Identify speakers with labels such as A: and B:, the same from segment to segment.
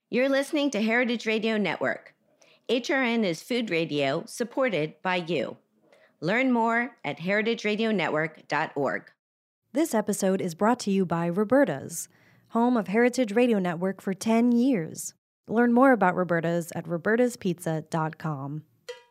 A: You're listening to Heritage Radio Network. HRN is food radio supported by you. Learn more at heritageradionetwork.org.
B: This episode is brought to you by Roberta's, home of Heritage Radio Network for 10 years. Learn more about Roberta's at robertaspizza.com.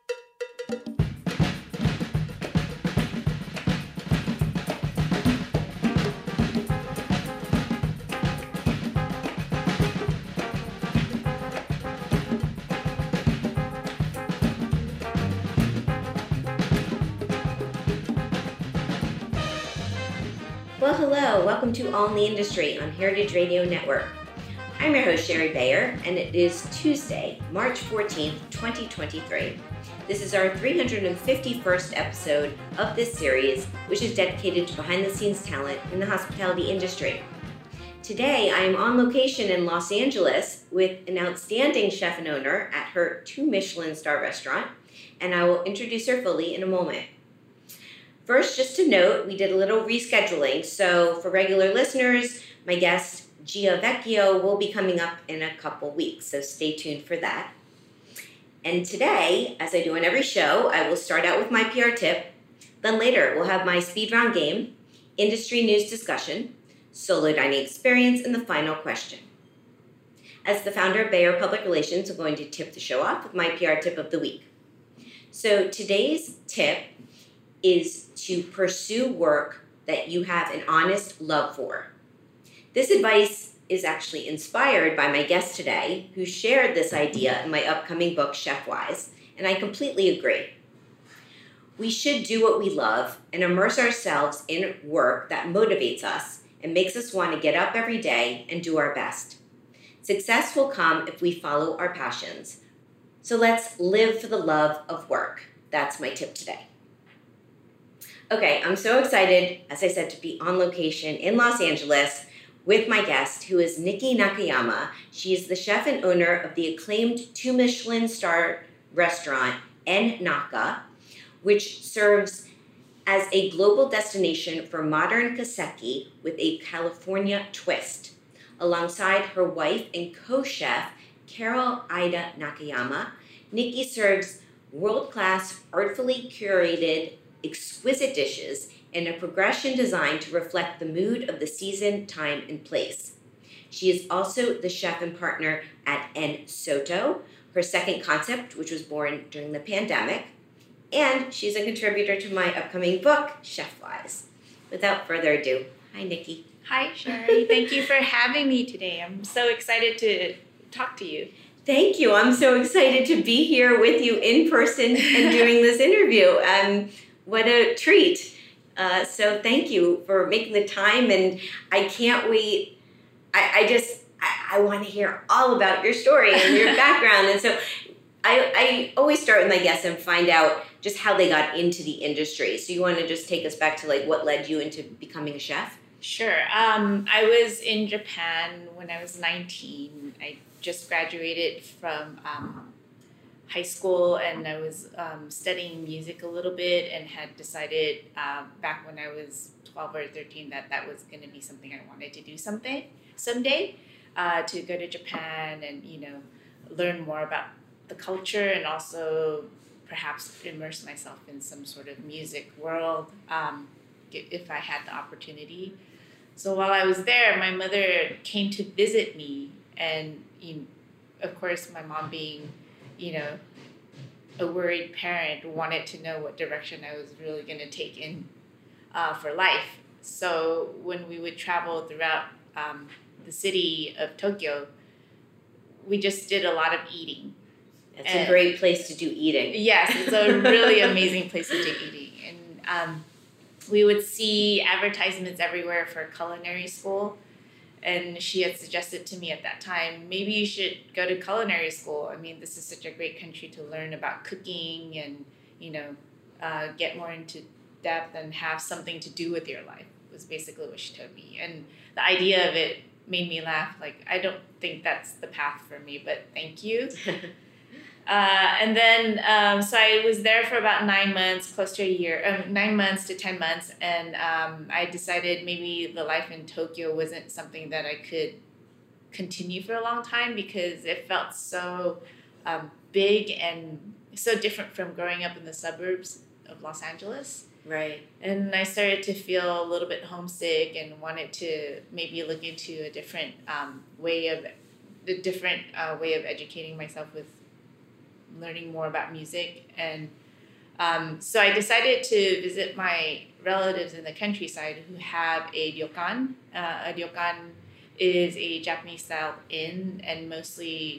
A: Well, hello. Welcome to All in the Industry on Heritage Radio Network. I'm your host, Sherry Bayer, and it is Tuesday, March 14th, 2023. This is our 351st episode of this series, which is dedicated to behind-the-scenes talent in the hospitality industry. Today, I am on location in Los Angeles with an outstanding chef and owner at her 2 Michelin star restaurant, and I will introduce her fully in a moment. First, just to note, we did a little rescheduling, so for regular listeners, my guest, Gia Vecchio, will be coming up in a couple weeks, so stay tuned for that. And today, as I do on every show, I will start out with my PR tip, then later we'll have my speed round game, industry news discussion, solo dining experience, and the final question. As the founder of Bayer Public Relations, I'm going to tip the show off with my PR tip of the week. So today's tip is to pursue work that you have an honest love for. This advice is actually inspired by my guest today, who shared this idea in my upcoming book, Chef Wise, and I completely agree. We should do what we love and immerse ourselves in work that motivates us and makes us want to get up every day and do our best. Success will come if we follow our passions. So let's live for the love of work. That's my tip today. Okay, I'm so excited, as I said, to be on location in Los Angeles with my guest, who is Nikki Nakayama. She is the chef and owner of the acclaimed 2 Michelin star restaurant, En Naka, which serves as a global destination for modern kaseki with a California twist. Alongside her wife and co-chef, Carol Ida Nakayama, Nikki serves world-class, artfully curated, exquisite dishes in a progression designed to reflect the mood of the season, time, and place. She is also the chef and partner at En Soto, her second concept, which was born during the pandemic, and she's a contributor to my upcoming book, Chef Wise. Without further ado, hi, Nikki.
C: Hi, Sherry. Thank you for having me today. I'm so excited to talk to you.
A: Thank you. I'm so excited to be here with you in person and doing this interview. What a treat. So thank you for making the time, and I can't wait. I want to hear all about your story and your background. And so I always start with my guests and find out just how they got into the industry. So you want to just take us back to like what led you into becoming a chef?
C: Sure. I was in Japan when I was 19. I just graduated from high school, and I was studying music a little bit and had decided back when I was 12 or 13 that was going to be something I wanted to do someday, to go to Japan and, learn more about the culture and also perhaps immerse myself in some sort of music world if I had the opportunity. So while I was there, my mother came to visit me, and of course my mom being a worried parent wanted to know what direction I was really going to take in for life. So when we would travel throughout the city of Tokyo, we just did a lot of eating.
A: It's a great place to do eating.
C: Yes, it's a really amazing place to do eating. And we would see advertisements everywhere for culinary school. And she had suggested to me at that time, maybe you should go to culinary school. I mean, this is such a great country to learn about cooking and, get more into depth and have something to do with your life, was basically what she told me. And the idea of it made me laugh. Like, I don't think that's the path for me, but thank you. And then, so I was there for about 9 months, close to a year, 9 months to 10 months. And I decided maybe the life in Tokyo wasn't something that I could continue for a long time because it felt so big and so different from growing up in the suburbs of Los Angeles.
A: Right.
C: And I started to feel a little bit homesick and wanted to maybe look into a different way of educating myself with learning more about music. And so I decided to visit my relatives in the countryside who have a ryokan. A ryokan is a Japanese style inn, and most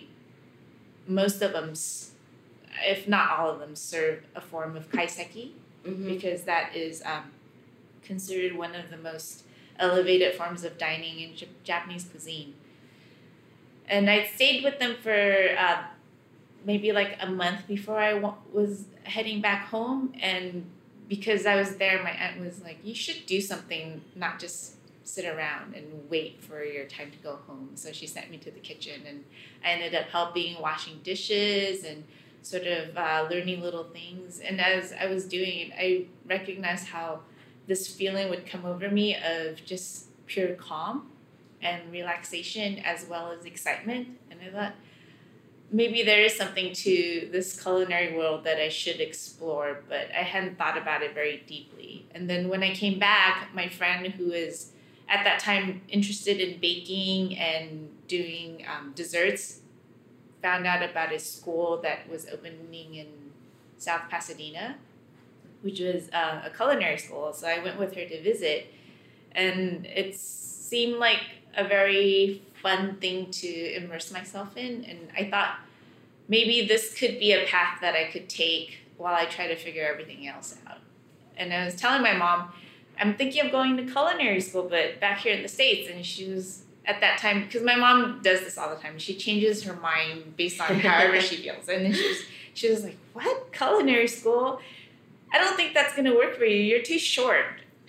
C: of them, if not all of them, serve a form of kaiseki, because that is considered one of the most elevated forms of dining in Japanese cuisine. And I stayed with them for maybe like a month before I was heading back home. And because I was there, my aunt was like, you should do something, not just sit around and wait for your time to go home. So she sent me to the kitchen, and I ended up helping washing dishes and sort of learning little things. And as I was doing it, I recognized how this feeling would come over me of just pure calm and relaxation as well as excitement. And I thought, maybe there is something to this culinary world that I should explore, but I hadn't thought about it very deeply. And then when I came back, my friend who is at that time interested in baking and doing desserts found out about a school that was opening in South Pasadena, which was a culinary school. So I went with her to visit, and it seemed like a very fun thing to immerse myself in. And I thought maybe this could be a path that I could take while I try to figure everything else out. And I was telling my mom, I'm thinking of going to culinary school, but back here in the States. And she was, at that time, because my mom does this all the time, she changes her mind based on however she feels. And then she was like, what? Culinary school? I don't think that's going to work for you. You're too short.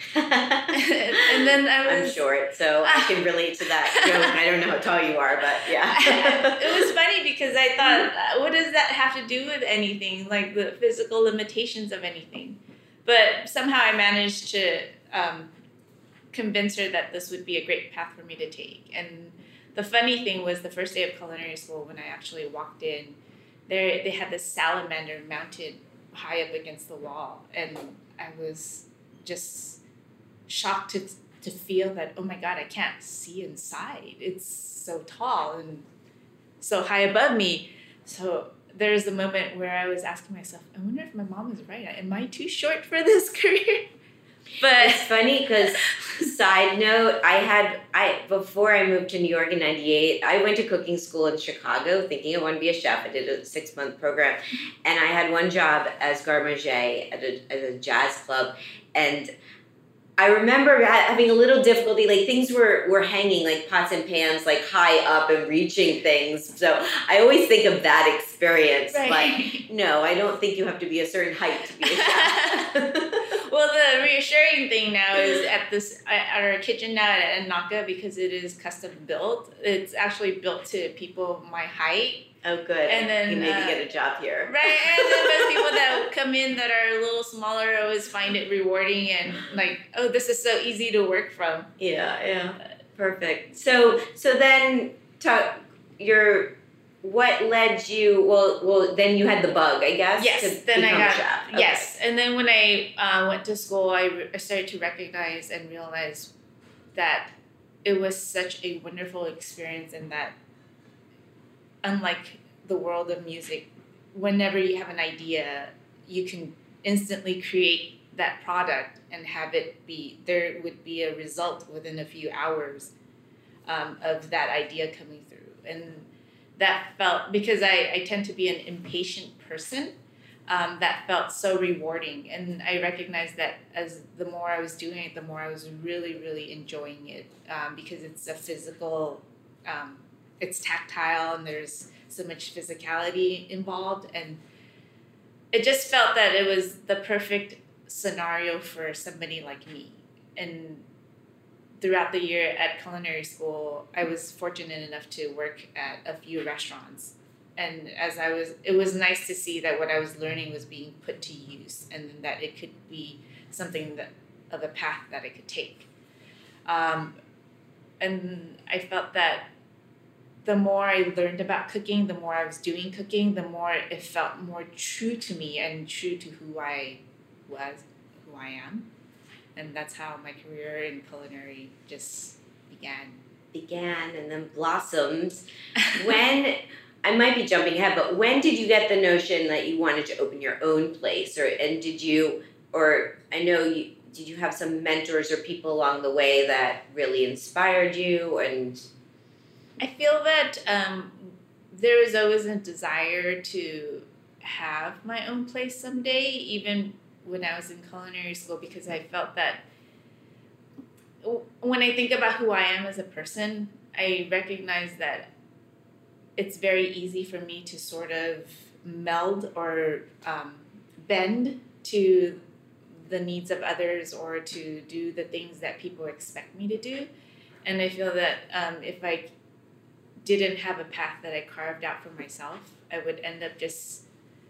C: And then
A: I'm short, so I can relate to that joke. I don't know how tall you are, but yeah.
C: It was funny because I thought, what does that have to do with anything, like the physical limitations of anything? But somehow I managed to convince her that this would be a great path for me to take. And the funny thing was, the first day of culinary school, when I actually walked in, they had this salamander mounted high up against the wall, and I was just shocked to feel that, oh my God, I can't see inside. It's so tall and so high above me. So there's a moment where I was asking myself, I wonder if my mom is right. Am I too short for this career?
A: But it's funny because, side note, before I moved to New York in 98, I went to cooking school in Chicago thinking I wanted to be a chef. I did a 6-month program, and I had one job as garde manger at a jazz club, and I remember having a little difficulty, like things were hanging like pots and pans, like high up and reaching things. So I always think of that experience.
C: Right.
A: But no, I don't think you have to be a certain height to be a chef.
C: Well, the reassuring thing now is at our kitchen now at Naka, because it is custom built. It's actually built to people my height.
A: Oh, good.
C: And then
A: you maybe get a job here.
C: Right. And then those people that come in that are a little smaller always find it rewarding and like, oh, this is so easy to work from.
A: Yeah. Perfect. So then what led you? Well, then you had the bug, I guess.
C: Yes.
A: To
C: then
A: become
C: I got
A: a chef. Okay.
C: Yes. And then when I went to school, I started to recognize and realize that it was such a wonderful experience, and that unlike the world of music, whenever you have an idea, you can instantly create that product and have it there would be a result within a few hours of that idea coming through. And that felt, because I tend to be an impatient person, that felt so rewarding. And I recognized that as the more I was doing it, the more I was really, really enjoying it, because it's a physical, it's tactile, and there's so much physicality involved. And it just felt that it was the perfect scenario for somebody like me. And throughout the year at culinary school, I was fortunate enough to work at a few restaurants. And it was nice to see that what I was learning was being put to use, and that it could be something of a path that I could take. And I felt that the more I learned about cooking, the more I was doing cooking, the more it felt more true to me and true to who I am. And that's how my career in culinary just began
A: And then blossomed. When, I might be jumping ahead, but when did you get the notion that you wanted to open your own place? Did you have some mentors or people along the way that really inspired you? And
C: I feel that there was always a desire to have my own place someday, even when I was in culinary school, because I felt that when I think about who I am as a person, I recognize that it's very easy for me to sort of meld or bend to the needs of others or to do the things that people expect me to do. And I feel that if I didn't have a path that I carved out for myself, I would end up just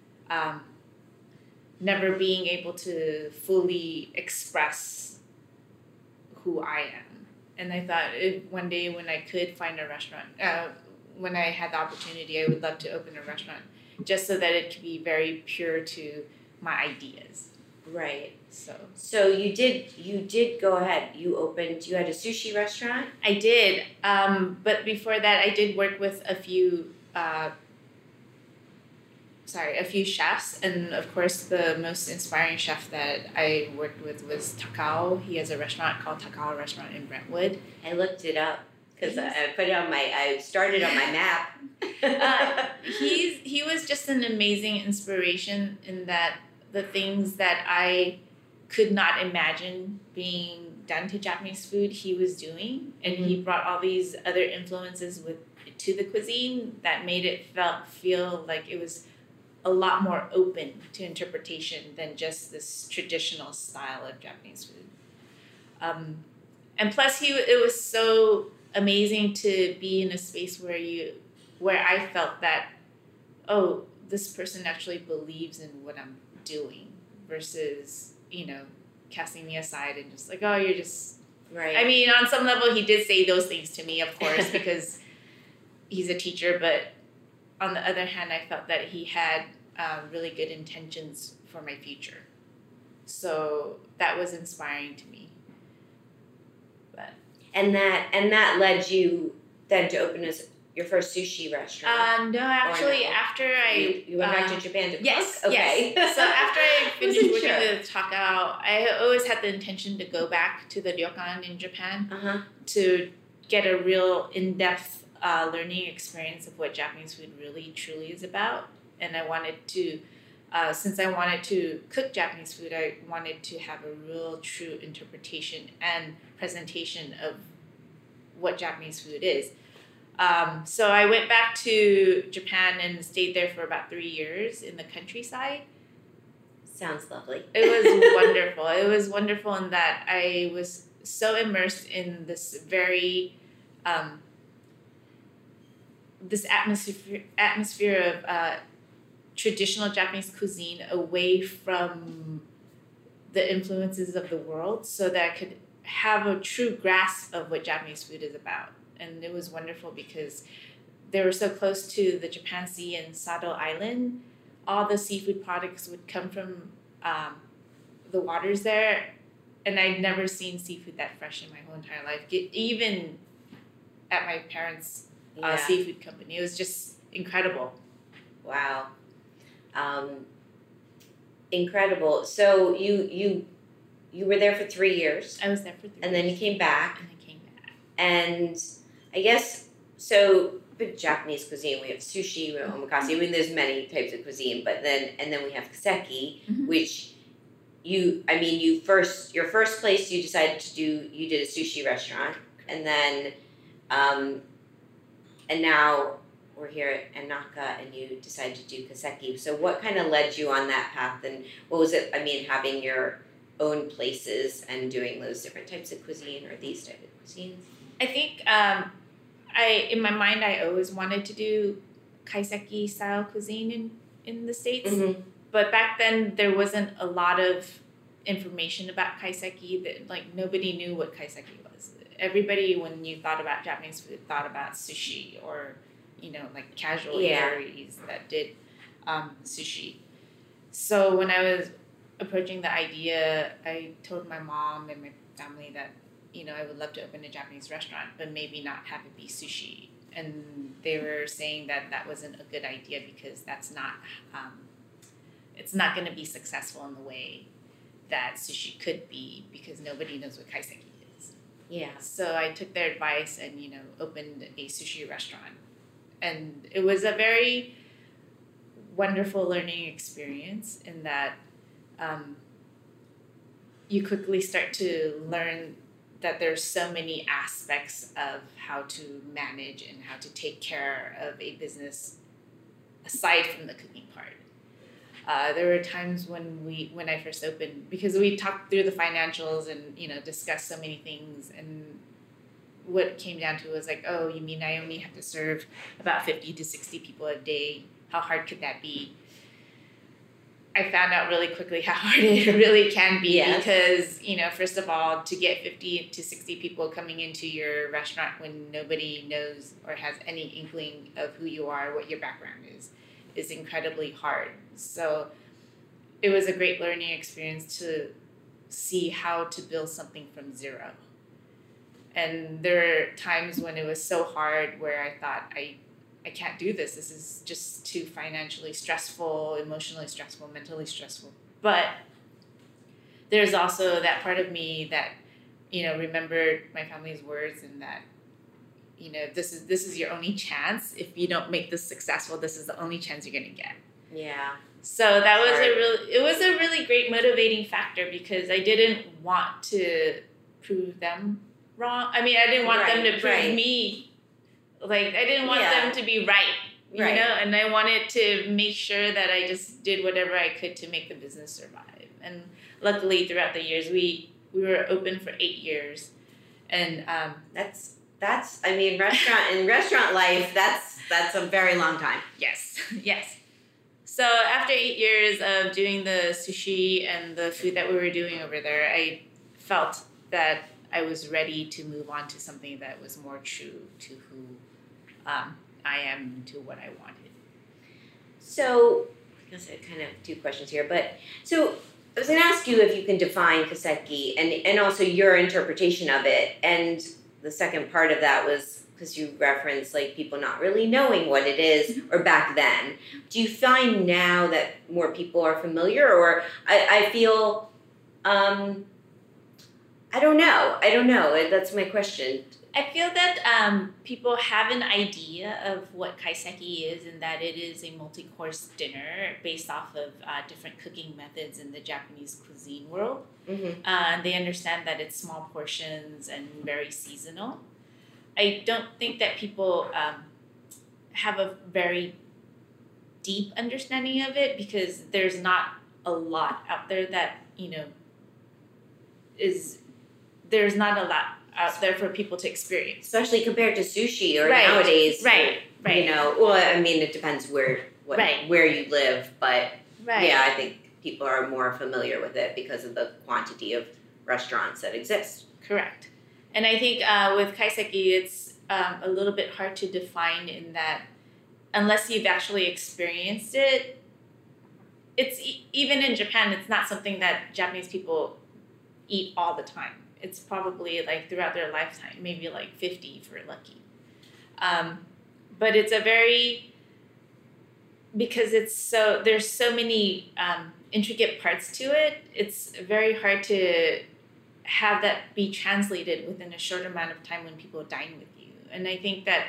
C: never being able to fully express who I am. And I thought one day when I could find a restaurant, when I had the opportunity, I would love to open a restaurant just so that it could be very pure to my ideas.
A: Right.
C: So
A: you did go ahead. You had a sushi restaurant?
C: I did. But before that, I did work with a few chefs. And of course, the most inspiring chef that I worked with was Takao. He has a restaurant called Takao Restaurant in Brentwood.
A: I looked it up because I started on my map.
C: He was just an amazing inspiration in that the things that I could not imagine being done to Japanese food, he was doing. And he brought all these other influences to the cuisine that made it feel like it was a lot more open to interpretation than just this traditional style of Japanese food. And plus, it was so amazing to be in a space where I felt that, oh, this person actually believes in what I'm doing versus, casting me aside and just like, oh, you're just...
A: Right.
C: I mean, on some level, he did say those things to me, of course, because he's a teacher, but on the other hand, I felt that he had really good intentions for my future. So that was inspiring to me.
A: And that led you then to open your first sushi restaurant?
C: No, actually, after I...
A: You went back to Japan to cook?
C: Yes,
A: okay.
C: Yes. So after I finished working with Takao, I always had the intention to go back to the ryokan in Japan to get a real in-depth learning experience of what Japanese food really, truly is about. And I wanted to, since I wanted to cook Japanese food, I wanted to have a real, true interpretation and presentation of what Japanese food is. So I went back to Japan and stayed there for about 3 years in the countryside.
A: Sounds lovely.
C: It was wonderful. It was wonderful in that I was so immersed in this very, this atmosphere of traditional Japanese cuisine away from the influences of the world so that I could have a true grasp of what Japanese food is about. And it was wonderful because they were so close to the Japan Sea and Sado Island. All the seafood products would come from the waters there. And I'd never seen seafood that fresh in my whole entire life, even at my parents' seafood company. It was just incredible.
A: Wow. Incredible. So you were there for 3 years.
C: I was there for 3 years.
A: And then you came back.
C: And
A: And I guess, so with Japanese cuisine, we have sushi, we have omakase. I mean, there's many types of cuisine, but then we have kaseki, which your first place you decided to do, you did a sushi restaurant, and then, and now we're here at Anaka, and you decided to do kaseki. So what kind of led you on that path, and what was it, having your own places and doing those different types of cuisine or these types of cuisines?
C: I think in my mind, I always wanted to do kaiseki style cuisine in the States.
A: Mm-hmm.
C: But back then, there wasn't a lot of information about kaiseki. That nobody knew what kaiseki was. everybody, when you thought about Japanese food, thought about sushi or, like casual eateries that did sushi. So when I was approaching the idea, I told my mom and my family that, I would love to open a Japanese restaurant, but maybe not have it be sushi. And they were saying that that wasn't a good idea because that's not, it's not going to be successful in the way that sushi could be because nobody knows what kaiseki is.
A: Yeah.
C: So I took their advice and, opened a sushi restaurant. And it was a very wonderful learning experience in that you quickly start to learn that there's so many aspects of how to manage and how to take care of a business aside from the cooking part. There were times when I first opened, because we talked through the financials and, discussed so many things, and what it came down to was like, oh, you mean I only have to serve about 50 to 60 people a day? How hard could that be? I found out really quickly how hard it really can be because, first of all, to get 50 to 60 people coming into your restaurant when nobody knows or has any inkling of who you are, what your background is incredibly hard. So it was a great learning experience to see how to build something from zero. And there were times when it was so hard where I thought, I can't do this. This is just too financially stressful, emotionally stressful, mentally stressful. But there's also that part of me that, remembered my family's words and that, this is your only chance. If you don't make this successful, this is the only chance you're going to get.
A: Yeah.
C: So that was it was a really great motivating factor because I didn't want to prove them wrong. I mean, I didn't want them to prove me. Like, I didn't want them to be right, you know? And I wanted to make sure that I just did whatever I could to make the business survive. And luckily, throughout the years, we were open for 8 years. And
A: that's restaurant life, that's a very long time.
C: Yes. So after 8 years of doing the sushi and the food that we were doing over there, I felt that I was ready to move on to something that was more true to who I am, to what I wanted.
A: So, I guess I kind of have two questions here, but so I was going to ask you if you can define kaiseki and also your interpretation of it. And the second part of that was because you referenced like people not really knowing what it is, or back then. Do you find now that more people are familiar, or I feel, I don't know. That's my question.
C: I feel that people have an idea of what kaiseki is, and that it is a multi-course dinner based off of different cooking methods in the Japanese cuisine world. Mm-hmm. They understand that it's small portions and very seasonal. I don't think that people have a very deep understanding of it because there's not a lot out there that, there's not a lot out there for people to experience,
A: especially compared to sushi or nowadays.
C: Right.
A: Well, I mean, it depends where you live, but yeah, I think people are more familiar with it because of the quantity of restaurants that exist.
C: Correct. And I think with kaiseki, it's a little bit hard to define in that unless you've actually experienced it, it's even in Japan, it's not something that Japanese people eat all the time. It's probably like throughout their lifetime, maybe like 50 if we're lucky. But it's because there's so many intricate parts to it, it's very hard to have that be translated within a short amount of time when people dine with you. And I think that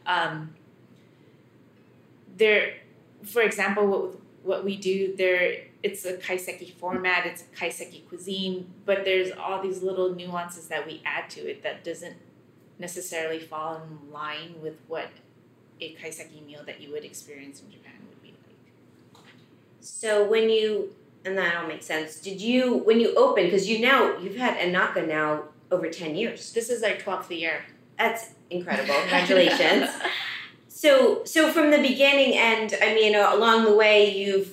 C: for example, what we do there, it's a kaiseki format, it's a kaiseki cuisine, but there's all these little nuances that we add to it that doesn't necessarily fall in line with what a kaiseki meal that you would experience in Japan would be like.
A: So and that all makes sense, when you opened, because you've had Enaka now over 10 years.
C: This is our 12th year.
A: That's incredible. Congratulations. So from the beginning, and I mean, along the way, you've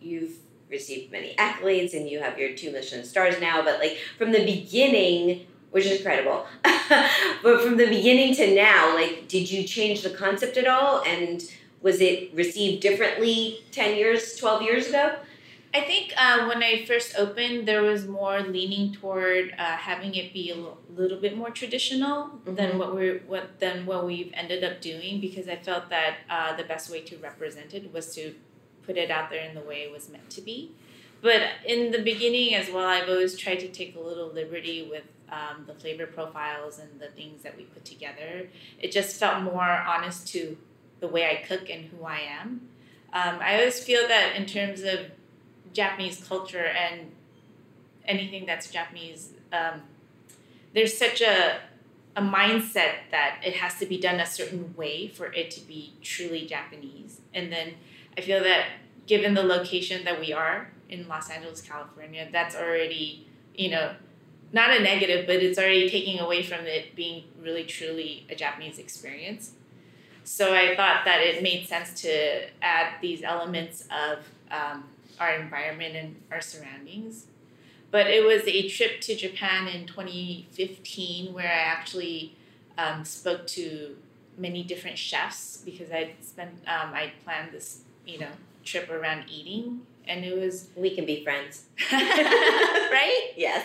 A: received many accolades, and you have your 2 Michelin stars now. But like from the beginning, which is incredible. But from the beginning to now, like, did you change the concept at all? And was it received differently 10 years, 12 years ago?
C: I think when I first opened, there was more leaning toward having it be a little bit more traditional than what we've ended up doing, because I felt that the best way to represent it was to put it out there in the way it was meant to be. But in the beginning as well, I've always tried to take a little liberty with the flavor profiles and the things that we put together. It just felt more honest to the way I cook and who I am. I always feel that in terms of Japanese culture and anything that's Japanese, there's such a mindset that it has to be done a certain way for it to be truly Japanese. And then I feel that given the location that we are in Los Angeles, California, that's already, not a negative, but it's already taking away from it being really truly a Japanese experience. So I thought that it made sense to add these elements of our environment and our surroundings. But it was a trip to Japan in 2015 where I actually spoke to many different chefs, because I planned this, trip around eating, and it was...
A: We can be friends.
C: Right?
A: Yes.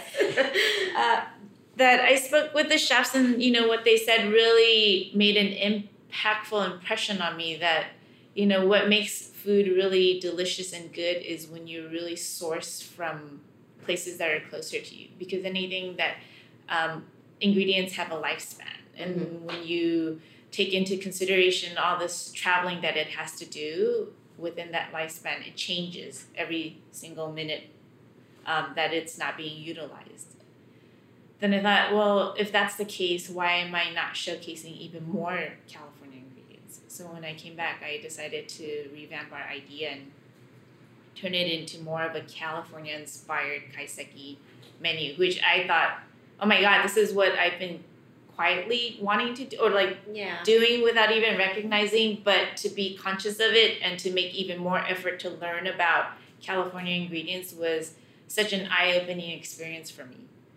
C: That I spoke with the chefs, and, what they said really made an impactful impression on me, that, what makes food really delicious and good is when you really source from places that are closer to you, because anything that ingredients have a lifespan, and when you take into consideration all this traveling that it has to do within that lifespan, it changes every single minute that it's not being utilized. Then I thought, well, if that's the case, why am I not showcasing even more California ingredients? So when I came back, I decided to revamp our idea and turn it into more of a California-inspired kaiseki menu, which I thought, oh my God, this is what I've been quietly wanting to do, or doing without even recognizing, but to be conscious of it and to make even more effort to learn about California ingredients was such an eye-opening experience for me.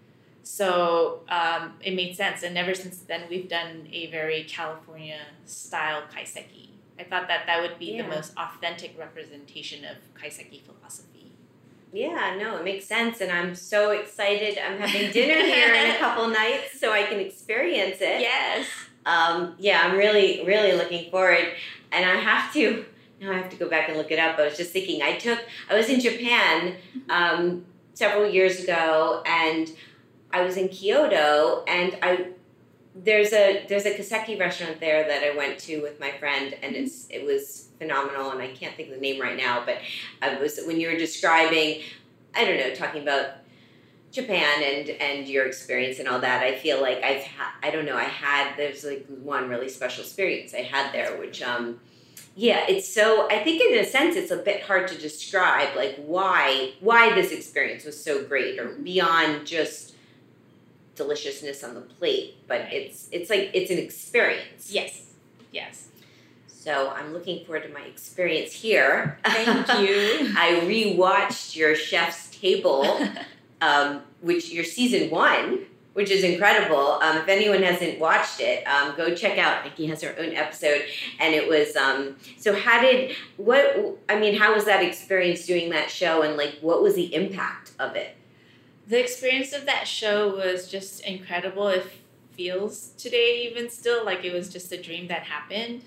C: So it made sense, and ever since then we've done a very California-style kaiseki. I thought that would be the most authentic representation of kaiseki philosophy.
A: Yeah, no, it makes sense, and I'm so excited. I'm having dinner here in a couple nights so I can experience it.
C: Yes.
A: I'm really, really looking forward, and I have to go back and look it up. I was just thinking, I was in Japan several years ago, and I was in Kyoto, and there's a kaiseki restaurant there that I went to with my friend, and it was phenomenal, and I can't think of the name right now, but when you were describing, I don't know, talking about Japan and your experience and all that, I feel like there's like one really special experience I had there, which it's so, I think in a sense it's a bit hard to describe, like why this experience was so great, or beyond just deliciousness on the plate, but it's like it's an experience.
C: Yes.
A: So I'm looking forward to my experience here.
C: Thank you.
A: I rewatched your Chef's Table, which your season 1, which is incredible. If anyone hasn't watched it, go check out. Nikki has her own episode, and it was. So how was that experience doing that show, and like what was the impact of it?
C: The experience of that show was just incredible. It feels today even still like it was just a dream that happened.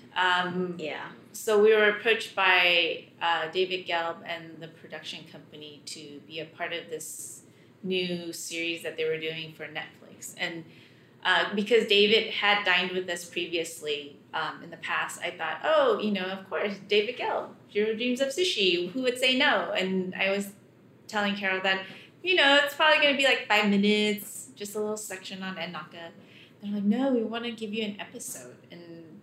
C: So we were approached by David Gelb and the production company to be a part of this new series that they were doing for Netflix. And because David had dined with us previously in the past, I thought, of course, David Gelb, Jiro Dreams of Sushi, who would say no? And I was telling Carol that, it's probably going to be like 5 minutes, just a little section on Ennaka. They're like, no, we want to give you an episode. And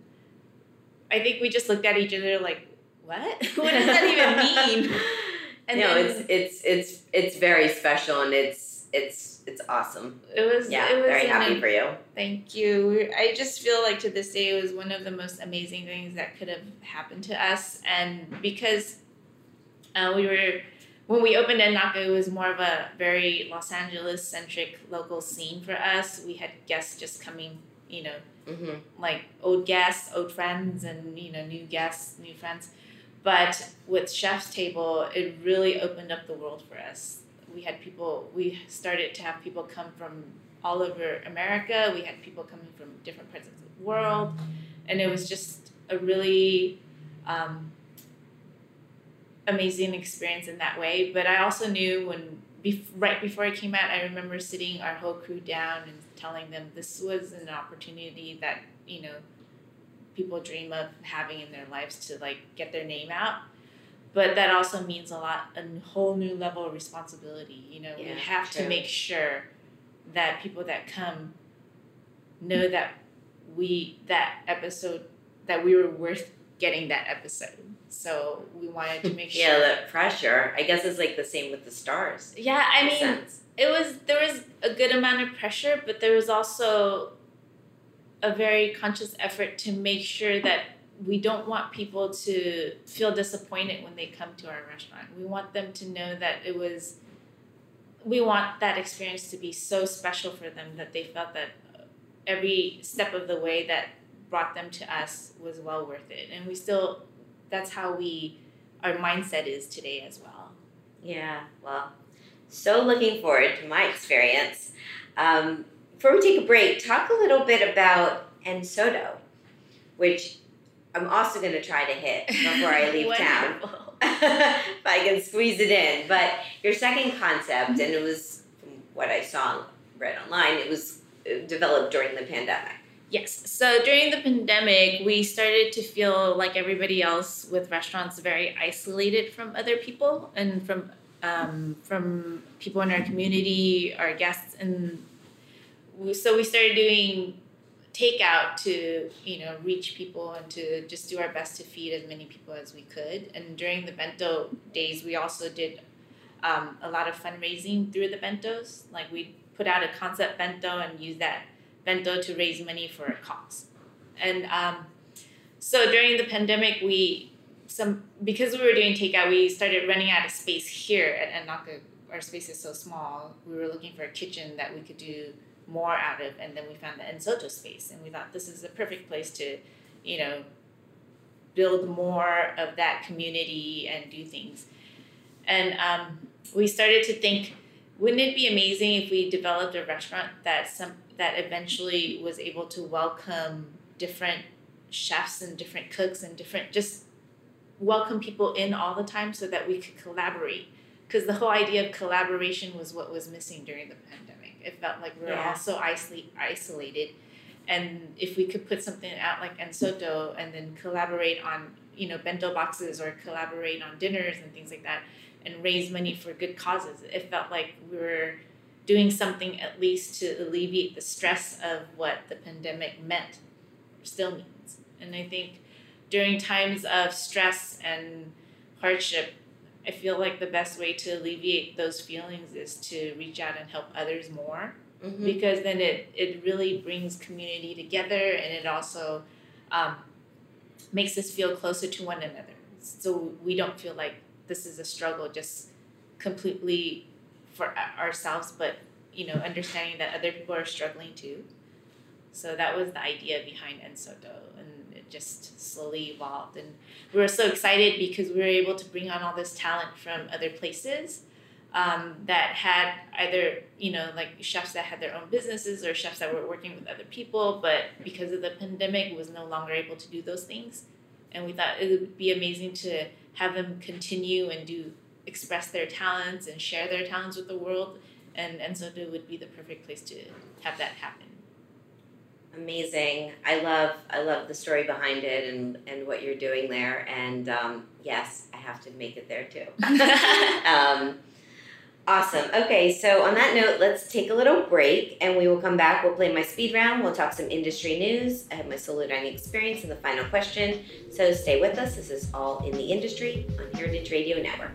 C: I think we just looked at each other like, what? What does that even mean? And
A: it's very special, and it's awesome.
C: It was
A: very happy for you.
C: Thank you. I just feel like to this day it was one of the most amazing things that could have happened to us, and because we were when we opened Naka, it was more of a very Los Angeles-centric local scene for us. We had guests just coming, like old guests, old friends, and, new guests, new friends. But with Chef's Table, it really opened up the world for us. We started to have people come from all over America. We had people coming from different parts of the world. And it was just a really amazing experience in that way. But I also knew right before it came out, I remember sitting our whole crew down and telling them this was an opportunity that, people dream of having in their lives to like get their name out. But that also means a whole new level of responsibility. We have to make sure that people that come know that we were worth getting that episode. So we wanted to make sure.
A: Yeah, that pressure. I guess it's like the same with the stars.
C: Yeah, I mean, there was a good amount of pressure, but there was also a very conscious effort to make sure that we don't want people to feel disappointed when they come to our restaurant. We want them to know that we want that experience to be so special for them that they felt that every step of the way that brought them to us was well worth it. And that's how our mindset is today as well.
A: Yeah, well, so looking forward to my experience. Before we take a break, talk a little bit about En Soto, which I'm also going to try to hit before I leave town. If I can squeeze it in. But your second concept, and it was, from what I read online, it was developed during the pandemic.
C: Yes. So during the pandemic, we started to feel like everybody else with restaurants very isolated from other people and from people in our community, our guests. And so we started doing takeout to, reach people and to just do our best to feed as many people as we could. And during the bento days, we also did a lot of fundraising through the bentos. Like we put out a concept bento and use that bento to raise money for a cause. And so during the pandemic, because we were doing takeout, we started running out of space here at Naka. Our space is so small. We were looking for a kitchen that we could do more out of, and then we found the En Soto space, and we thought this is the perfect place to, build more of that community and do things. And we started to think, wouldn't it be amazing if we developed a restaurant that eventually was able to welcome different chefs and different cooks and just welcome people in all the time so that we could collaborate? Because the whole idea of collaboration was what was missing during the pandemic. It felt like we were all so isolated. And if we could put something out like En Soto and then collaborate on, bento boxes or collaborate on dinners and things like that and raise money for good causes, it felt like we were doing something at least to alleviate the stress of what the pandemic meant or still means. And I think during times of stress and hardship, I feel like the best way to alleviate those feelings is to reach out and help others more, because then it really brings community together, and it also makes us feel closer to one another. So we don't feel like this is a struggle just completely for ourselves, but understanding that other people are struggling too. So that was the idea behind En Soto, and it just slowly evolved. And we were so excited because we were able to bring on all this talent from other places that had either, like chefs that had their own businesses or chefs that were working with other people, but because of the pandemic was no longer able to do those things. And we thought it would be amazing to have them continue and express their talents and share their talents with the world. And En Soto would be the perfect place to have that happen.
A: Amazing. I love the story behind it and what you're doing there. And yes, I have to make it there too. Awesome. Okay, so on that note, let's take a little break and we will come back. We'll play my speed round. We'll talk some industry news. I have my solo dining experience and the final question. So stay with us. This is All in the Industry on Heritage Radio Network.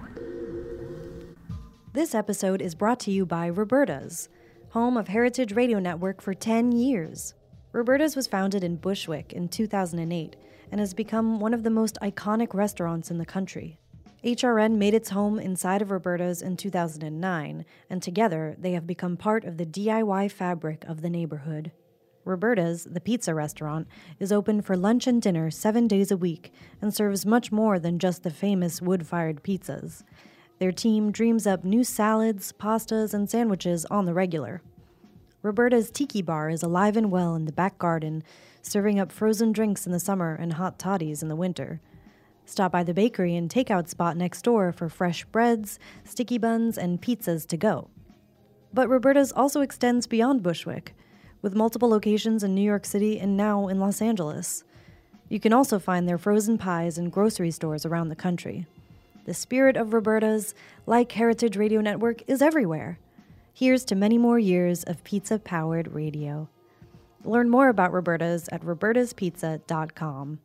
B: This episode is brought to you by Roberta's, home of Heritage Radio Network for 10 years. Roberta's was founded in Bushwick in 2008 and has become one of the most iconic restaurants in the country. HRN made its home inside of Roberta's in 2009, and together they have become part of the DIY fabric of the neighborhood. Roberta's, the pizza restaurant, is open for lunch and dinner 7 days a week and serves much more than just the famous wood-fired pizzas. Their team dreams up new salads, pastas, and sandwiches on the regular. Roberta's Tiki Bar is alive and well in the back garden, serving up frozen drinks in the summer and hot toddies in the winter. Stop by the bakery and takeout spot next door for fresh breads, sticky buns, and pizzas to go. But Roberta's also extends beyond Bushwick, with multiple locations in New York City and now in Los Angeles. You can also find their frozen pies in grocery stores around the country. The spirit of Roberta's, like Heritage Radio Network, is everywhere. Here's to many more years of pizza-powered radio. Learn more about Roberta's at robertaspizza.com.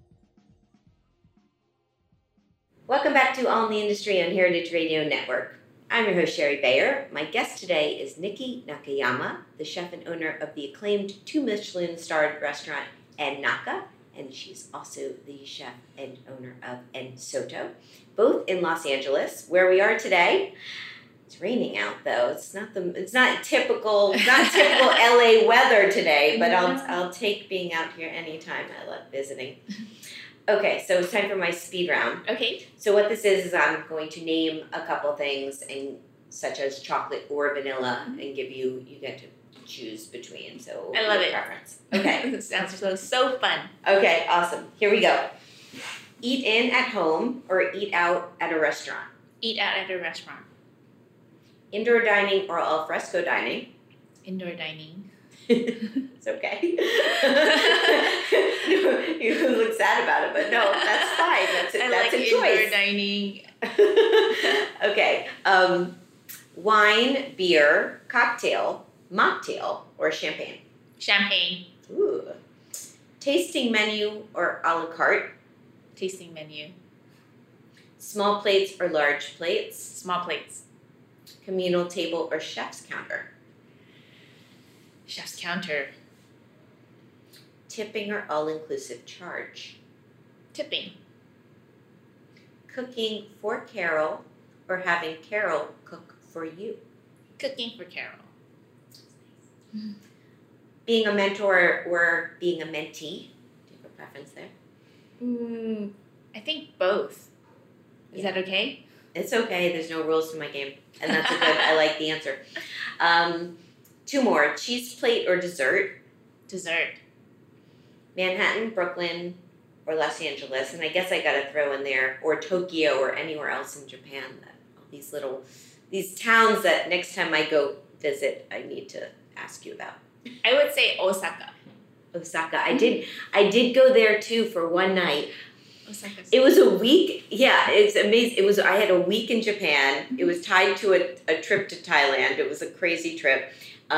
A: Welcome back to All in the Industry on Heritage Radio Network. I'm your host, Sherry Bayer. My guest today is Nikki Nakayama, the chef and owner of the acclaimed 2 Michelin-starred restaurant En Naka, and she's also the chef and owner of En Soto, both in Los Angeles, where we are today. It's raining out though. It's not typical LA weather today, but I'll take being out here anytime. I love visiting. Okay, so it's time for my speed round.
C: Okay.
A: So what this is I'm going to name a couple things, and such as chocolate or vanilla, and give you get to choose between. So
C: I love it.
A: Preference. Okay.
C: This sounds so fun.
A: Okay, awesome. Here we go. Eat in at home or eat out at a restaurant?
C: Eat out at a restaurant.
A: Indoor dining or al fresco dining?
C: Indoor dining.
A: It's okay. You look sad about it, but no, that's fine. That's a choice.
C: Indoor dining.
A: Okay. Wine, beer, cocktail, mocktail, or champagne?
C: Champagne.
A: Ooh. Tasting menu or a la carte?
C: Tasting menu.
A: Small plates or large plates?
C: Small plates.
A: Communal table or chef's counter?
C: Chef's counter.
A: Tipping or all-inclusive charge?
C: Tipping.
A: Cooking for Carol or having Carol cook for you?
C: Cooking for Carol.
A: Being a mentor or being a mentee? Do you have a preference there?
C: I think both. Is that okay?
A: It's okay. There's no rules to my game. And that's a good, I like the answer. 2 more. Cheese plate or dessert?
C: Dessert.
A: Manhattan, Brooklyn, or Los Angeles. And I guess I got to throw in there, or Tokyo or anywhere else in Japan. All these towns that next time I go visit, I need to ask you about.
C: I would say Osaka.
A: Osaka. I did go there too for one night.
C: Osaka.
A: It was a week. Yeah, it's amazing. I had a week in Japan. It was tied to a trip to Thailand. It was a crazy trip.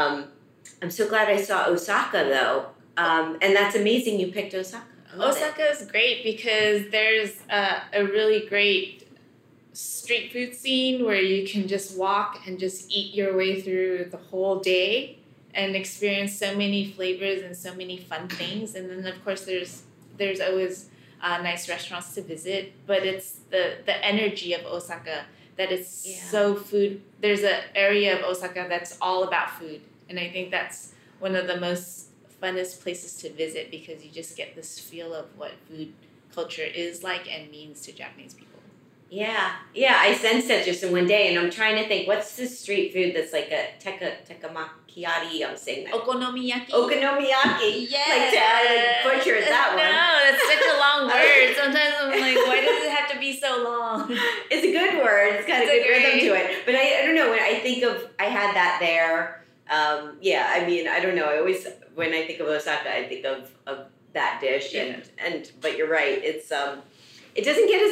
A: I'm so glad I saw Osaka though. And that's amazing you picked Osaka.
C: Osaka is great because there's a really great street food scene where you can just walk and just eat your way through the whole day and experience so many flavors and so many fun things. And then of course there's always nice restaurants to visit, but it's the energy of Osaka that is so food. There's an area of Osaka that's all about food, and I think that's one of the most funnest places to visit because you just get this feel of what food culture is like and means to Japanese people.
A: Yeah, I sensed that just in one day, and I'm trying to think, what's this street food that's like a tekkamakiari? I'm saying that.
C: Okonomiyaki.
A: Okonomiyaki.
C: Yes.
A: I butchered that one.
C: No, it's such a long word. Sometimes I'm like, why does it have to be so long?
A: It's a good word. It's got a good rhythm to it. But I don't know, when I think of, I had that there. I mean, I don't know. I always, when I think of Osaka, I think of that dish.
C: Yeah.
A: But you're right. It's it doesn't get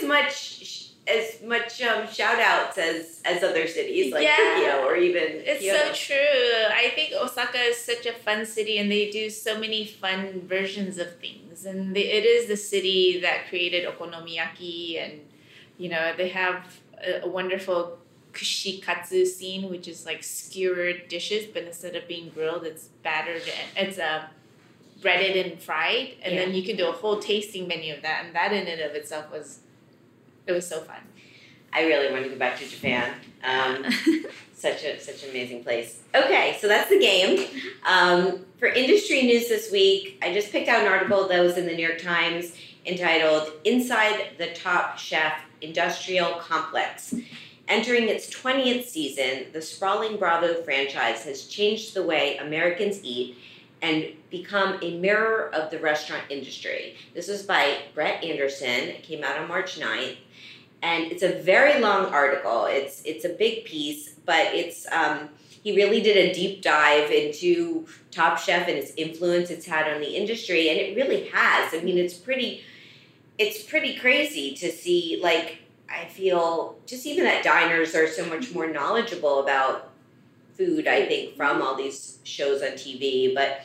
A: as much shout outs as other cities like Tokyo or even
C: It's
A: Kyoto.
C: so true. I think Osaka is such a fun city and they do so many fun versions of things. And it is the city that created okonomiyaki, and they have a wonderful kushikatsu scene, which is like skewered dishes, but instead of being grilled, it's battered and it's breaded and fried, and then you can do a whole tasting menu of that, and that in and of itself was so fun.
A: I really want to go back to Japan. Such an amazing place. Okay, so that's the game. For industry news this week, I just picked out an article that was in the New York Times entitled "Inside the Top Chef Industrial Complex." Entering its 20th season, the sprawling Bravo franchise has changed the way Americans eat and become a mirror of the restaurant industry. This was by Brett Anderson. It came out on March 9th. And it's a very long article. It's a big piece, but he really did a deep dive into Top Chef and its influence it's had on the industry, and it really has. I mean, it's pretty crazy to see. Like, I feel just even that diners are so much more knowledgeable about food, I think, from all these shows on TV. But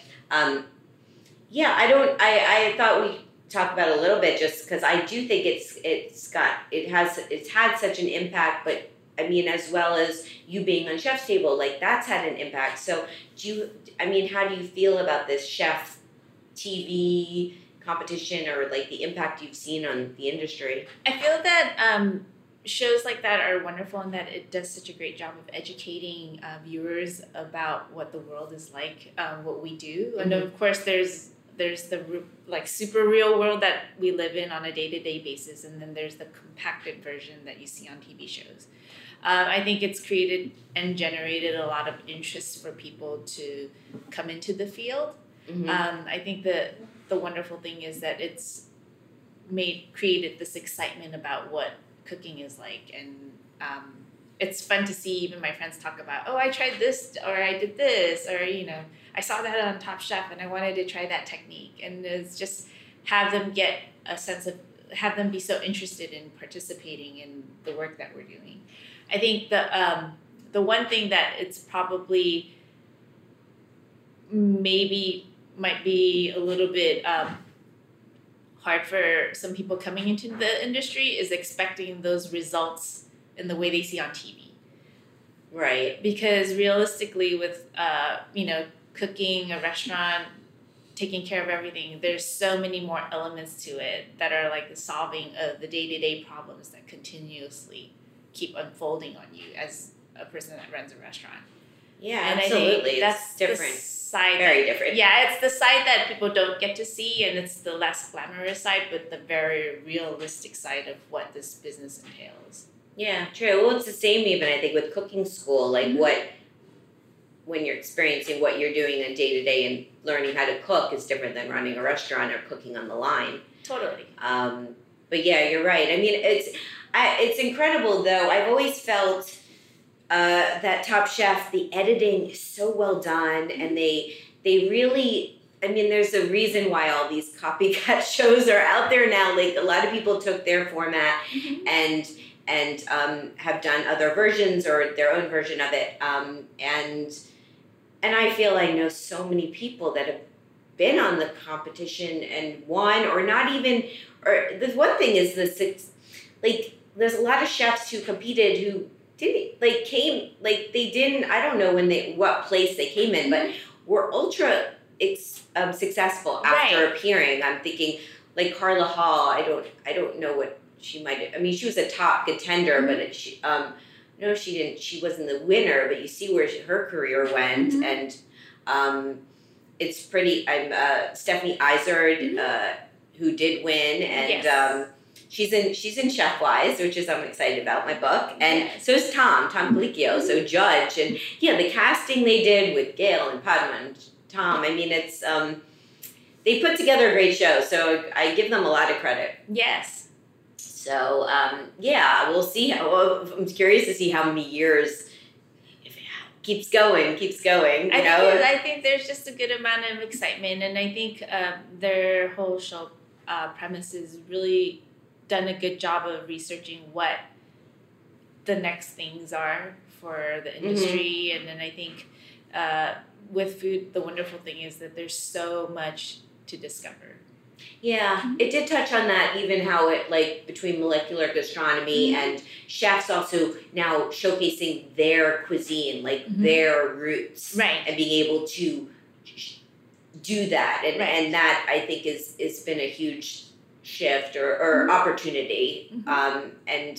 A: I thought we talk about it a little bit, just because I do think it's had such an impact. But I mean, as well as you being on Chef's Table, like, that's had an impact. So how do you feel about this chef TV competition, or like the impact you've seen on the industry?
C: I feel that shows like that are wonderful in that it does such a great job of educating viewers about what the world is like, what we do. Mm-hmm. And of course, there's the like super real world that we live in on a day-to-day basis, and then there's the compacted version that you see on TV shows. I think it's created and generated a lot of interest for people to come into the field. Mm-hmm. I think that the wonderful thing is that it's created this excitement about what cooking is like, and it's fun to see even my friends talk about, oh, I tried this, or I did this, or I saw that on Top Chef and I wanted to try that technique. And it's just have them be so interested in participating in the work that we're doing. I think the one thing that it's probably maybe might be a little bit hard for some people coming into the industry is expecting those results in the way they see on TV.
A: Right.
C: Because realistically with, cooking a restaurant, taking care of everything, there's so many more elements to it that are like the solving of the day-to-day problems that continuously keep unfolding on you as a person that runs a restaurant.
A: Yeah, and absolutely. That's different. Very different.
C: Yeah, it's the side that people don't get to see, and it's the less glamorous side, but the very realistic side of what this business entails.
A: Yeah, true. Well, it's the same even, I think, with cooking school. Like, mm-hmm. When you're experiencing what you're doing on day-to-day and learning how to cook is different than running a restaurant or cooking on the line.
C: Totally.
A: But yeah, you're right. I mean, it's incredible, though. I've always felt that Top Chef, the editing is so well done, and they really, I mean, there's a reason why all these copycat shows are out there now. Like, a lot of people took their format mm-hmm. and have done other versions or their own version of it. And I feel I know so many people that have been on the competition and won, or not even, or the one thing is there's a lot of chefs who competed who didn't, I don't know what place they came in, but were ultra successful after
C: right.
A: appearing. I'm thinking like Carla Hall, I don't know what she might have, I mean, she was a top contender, mm-hmm. but no, she didn't. She wasn't the winner, but you see where her career went, mm-hmm. and it's pretty. I'm Stephanie Izard, mm-hmm. Who did win, and yes. She's in Chef Wise, which is I'm excited about, my book, and yes. so is Tom Colicchio, mm-hmm. so judge, and yeah, the casting they did with Gail and Padma and Tom. I mean, it's they put together a great show, so I give them a lot of credit.
C: Yes.
A: So, we'll see. I'm curious to see how many years if it keeps going. I
C: think there's just a good amount of excitement, and I think their whole show premise is really done a good job of researching what the next things are for the industry. Mm-hmm. And then I think with food, the wonderful thing is that there's so much to discover.
A: Yeah, it did touch on that, even how it, like, between molecular gastronomy mm-hmm. and chefs also now showcasing their cuisine, like mm-hmm. their roots.
C: Right.
A: And being able to do that. And,
C: right.
A: and that, I think, is been a huge shift or mm-hmm. opportunity. Mm-hmm. And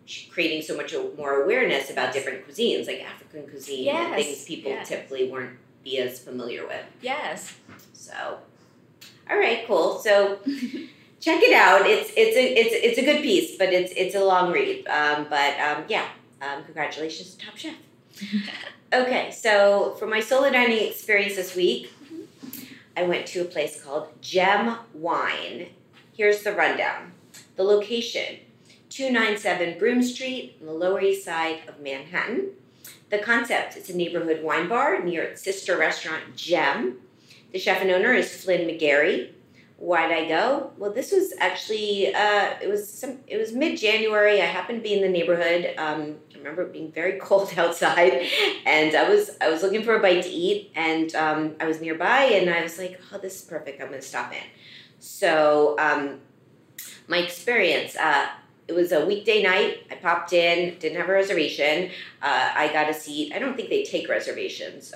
A: creating so much more awareness about different cuisines, like African cuisine and things people typically weren't be as familiar with.
C: Yes.
A: So, all right, cool. So check it out. It's a good piece, but it's a long read. Congratulations to Top Chef. Okay, so for my solo dining experience this week, I went to a place called Gem Wine. Here's the rundown. The location, 297 Broome Street on the Lower East Side of Manhattan. The concept, it's a neighborhood wine bar near its sister restaurant, Gem. The chef and owner is Flynn McGarry. Why'd I go? Well, this was actually, it was mid-January. I happened to be in the neighborhood. I remember it being very cold outside, and I was looking for a bite to eat, and I was nearby, and I was like, oh, this is perfect. I'm going to stop in. So my experience, it was a weekday night. I popped in, didn't have a reservation. I got a seat. I don't think they take reservations,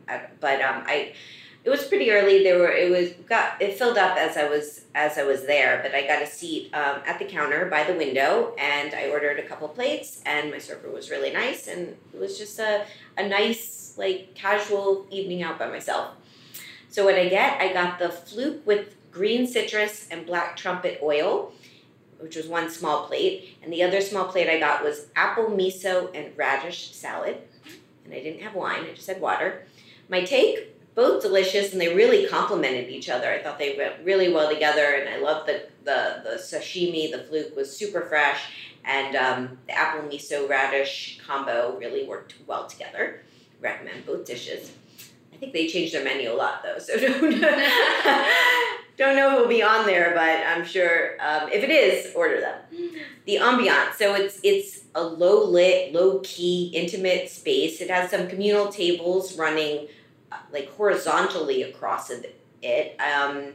A: it was pretty early. It filled up as I was there, but I got a seat at the counter by the window, and I ordered a couple plates, and my server was really nice, and it was just a nice, like, casual evening out by myself. So what I got the fluke with green citrus and black trumpet oil, which was one small plate, and the other small plate I got was apple miso and radish salad, and I didn't have wine, I just had water. My take, both delicious, and they really complemented each other. I thought they went really well together, and I loved the sashimi. The fluke was super fresh, and the apple miso radish combo really worked well together. Recommend both dishes. I think they changed their menu a lot, though, so don't know if it'll be on there, but I'm sure if it is, order them. The ambiance, so it's a low-lit, low-key, intimate space. It has some communal tables running like horizontally across it, and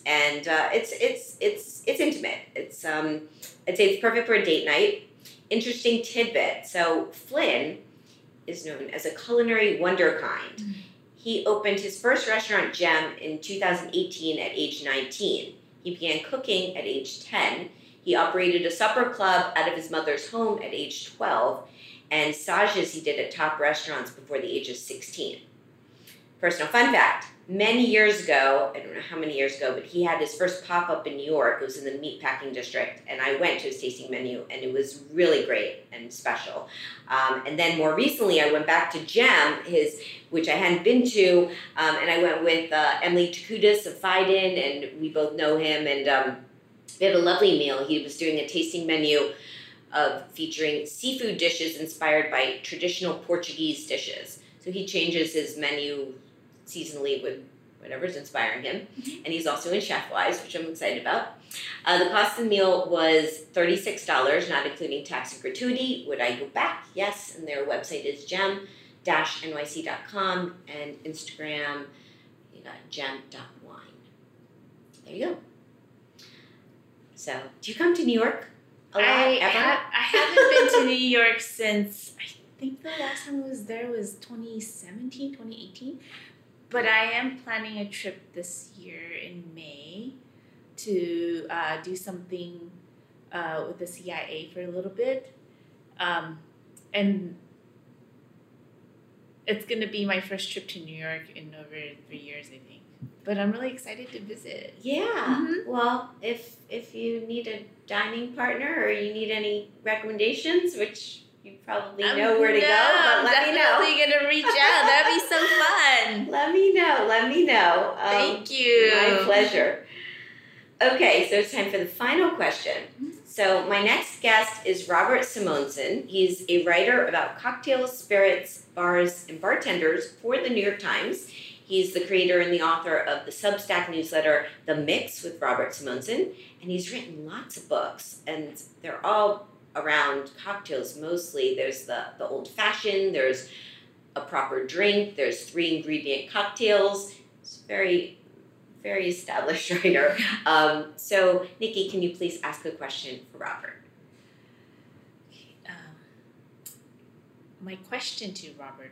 A: it's intimate. It's I'd say it's perfect for a date night. Interesting tidbit. So Flynn is known as a culinary wonderkind. Mm-hmm. He opened his first restaurant, Gem, in 2018 at age 19. He began cooking at age 10. He operated a supper club out of his mother's home at age 12, and stages he did at top restaurants before the age of 16. Personal fun fact, many years ago, I don't know how many years ago, but he had his first pop-up in New York. It was in the meatpacking district, and I went to his tasting menu, and it was really great and special. And then more recently, I went back to Gem, which I hadn't been to, and I went with Emily Chakoudas of Fiden, and we both know him, and we had a lovely meal. He was doing a tasting menu featuring seafood dishes inspired by traditional Portuguese dishes. So he changes his menu seasonally with whatever's inspiring him. Mm-hmm. And he's also in Chefwise, which I'm excited about. The cost of the meal was $36, not including tax and gratuity. Would I go back? Yes. And their website is gem-nyc.com, and Instagram, you got gem.wine. There you go. So, do you come to New York a lot, ever?
C: I haven't been to New York since, I think the last time I was there was 2017, 2018. But I am planning a trip this year in May to do something with the CIA for a little bit. And it's going to be my first trip to New York in over 3 years, I think. But I'm really excited to visit.
A: Yeah. Mm-hmm. Well, if you need a dining partner or you need any recommendations, which you probably know where to go, but let me know.
C: I'm definitely going to reach out. That'd be so fun.
A: Let me know.
C: Thank you.
A: My pleasure. Okay, so it's time for the final question. So my next guest is Robert Simonsen. He's a writer about cocktails, spirits, bars, and bartenders for the New York Times. He's the creator and the author of the Substack newsletter, The Mix with Robert Simonsen, and he's written lots of books, and they're all around cocktails mostly. There's the old-fashioned, there's a proper drink, there's 3-ingredient cocktails. It's very, very established writer. So, Nikki, can you please ask a question for Robert?
C: My question to Robert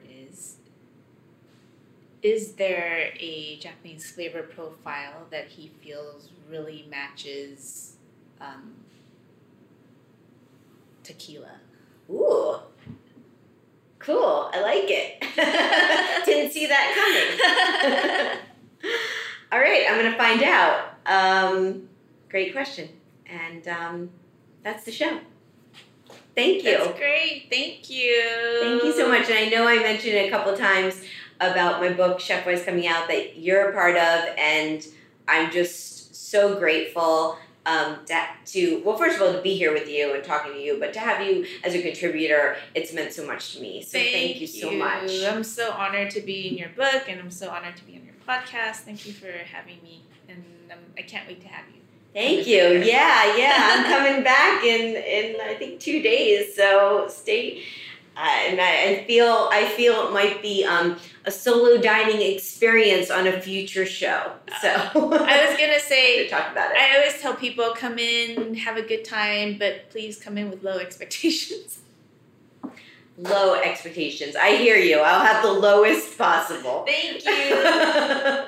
C: is there a Japanese flavor profile that he feels really matches tequila.
A: Ooh. Cool. I like it. Didn't see that coming. All right. I'm going to find out. Great question. And that's the show. Thank you.
C: That's great. Thank you.
A: Thank you so much. And I know I mentioned it a couple times about my book, Chef Wise, coming out that you're a part of. And I'm just so grateful well, first of all, to be here with you and talking to you, but to have you as a contributor, it's meant so much to me. So thank you so much.
C: I'm so honored to be in your book, and I'm so honored to be on your podcast. Thank you for having me, and I can't wait to have you.
A: Thank you. Yeah. I'm coming back in I think 2 days. So stay. And I feel it might be a solo dining experience on a future show. So
C: I was gonna say,
A: to talk about it.
C: I always tell people, come in, have a good time, but please come in with low expectations.
A: Low expectations. I hear you. I'll have the lowest possible.
C: Thank you.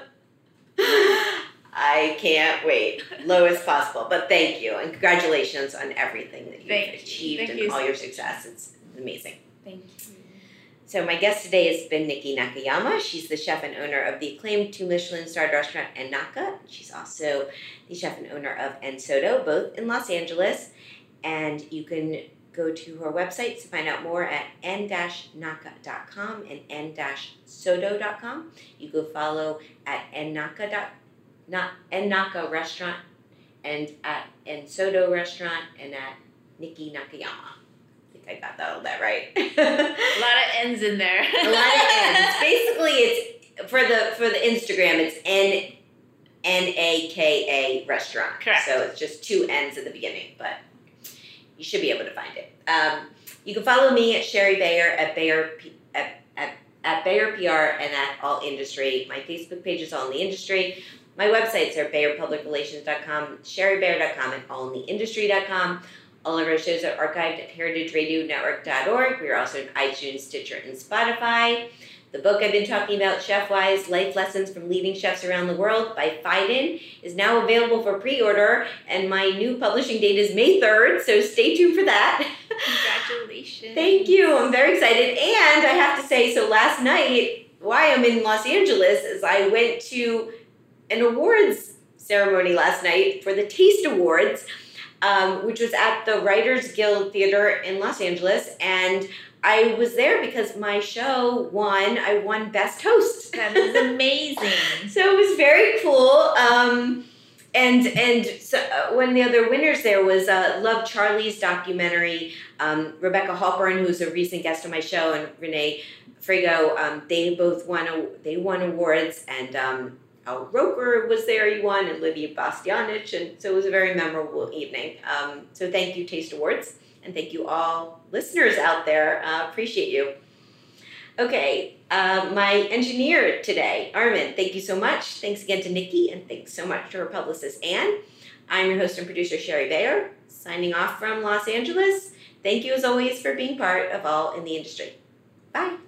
A: I can't wait. Lowest possible. But thank you. And congratulations on everything that you've achieved and all your success. It's amazing.
C: Thank you.
A: So my guest today has been Nikki Nakayama. She's the chef and owner of the acclaimed 2 Michelin-starred restaurant En-Naka. She's also the chef and owner of En Sodo, both in Los Angeles. And you can go to her website to find out more at en-naka.com and en-sodo.com. You can follow at En-Naka Restaurant and at En Sodo Restaurant and at Nikki Nakayama. I got that right.
C: A lot of N's in there.
A: A lot of N's. Basically, it's for the Instagram. It's N-A-K-A restaurant.
C: Correct.
A: So it's just 2 N's at the beginning, but you should be able to find it. You can follow me at Sherry Bayer at Bayer PR and at All Industry. My Facebook page is All in the Industry. My websites are BayerPublicRelations.com, SherryBayer.com, and AllInTheIndustry.com. All of our shows are archived at heritageradionetwork.org. We are also on iTunes, Stitcher, and Spotify. The book I've been talking about, Chef Wise, Life Lessons from Leading Chefs Around the World by Phaidon, is now available for pre-order, and my new publishing date is May 3rd, so stay tuned for that.
C: Congratulations.
A: Thank you. I'm very excited. And I have to say, so last night, why I'm in Los Angeles is I went to an awards ceremony last night for the Taste Awards, which was at the Writers Guild Theater in Los Angeles, and I was there because my show won. I won Best Host.
C: That is amazing.
A: So it was very cool. And so one of the other winners there was Love Charlie's documentary. Rebecca Halpern, who's a recent guest on my show, and Renee Frigo, they both won awards, and Al Roker was there, he won, and Lydia Bastianich, and so it was a very memorable evening. So thank you, Taste Awards, and thank you all listeners out there. Appreciate you. Okay, my engineer today, Armin, thank you so much. Thanks again to Nikki, and thanks so much to her publicist, Anne. I'm your host and producer, Sherry Bayer, signing off from Los Angeles. Thank you, as always, for being part of All in the Industry. Bye.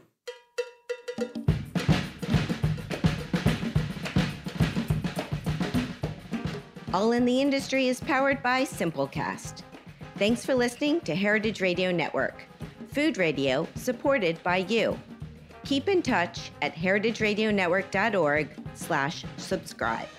A: All in the Industry is powered by Simplecast. Thanks for listening to Heritage Radio Network, food radio supported by you. Keep in touch at heritageradionetwork.org/subscribe.